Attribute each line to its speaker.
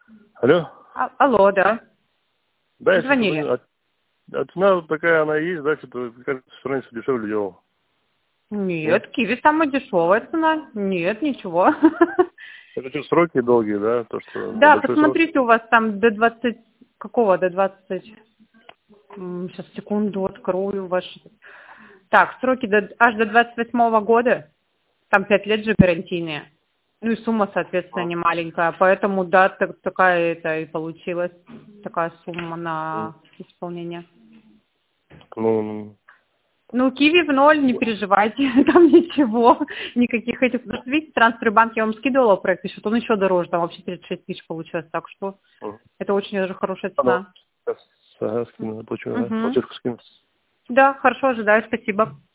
Speaker 1: Алло?
Speaker 2: Алло, да.
Speaker 1: Да, я
Speaker 2: Звонили.
Speaker 1: что-то... А цена такая, она есть, да, что-то, кажется, раньше дешевле делал. Нет?
Speaker 2: Нет, киви самая дешевая цена. Нет, ничего.
Speaker 1: Это что, сроки долгие, да? То, что на
Speaker 2: Да,
Speaker 1: большой срок?
Speaker 2: посмотрите, у вас там до 20... Какого до 20... Сейчас, секунду, открою ваш... Так, сроки аж до 28 года. Там 5 лет же гарантийные. Ну и сумма, соответственно, не маленькая. Поэтому, да, такая это и получилась. Такая сумма на исполнение.
Speaker 1: Ну,
Speaker 2: Ну, киви в ноль, не переживайте, там ничего, никаких этих. Потому что, видите, Трансфербанк я вам скидывала проект, еще он еще дороже, там вообще 36 тысяч получилось, так что это очень даже хорошая
Speaker 1: ну,
Speaker 2: цена.
Speaker 1: сейчас, скину, плачу,
Speaker 2: Угу.
Speaker 1: платежку скину.
Speaker 2: Да, хорошо, ожидаю, спасибо.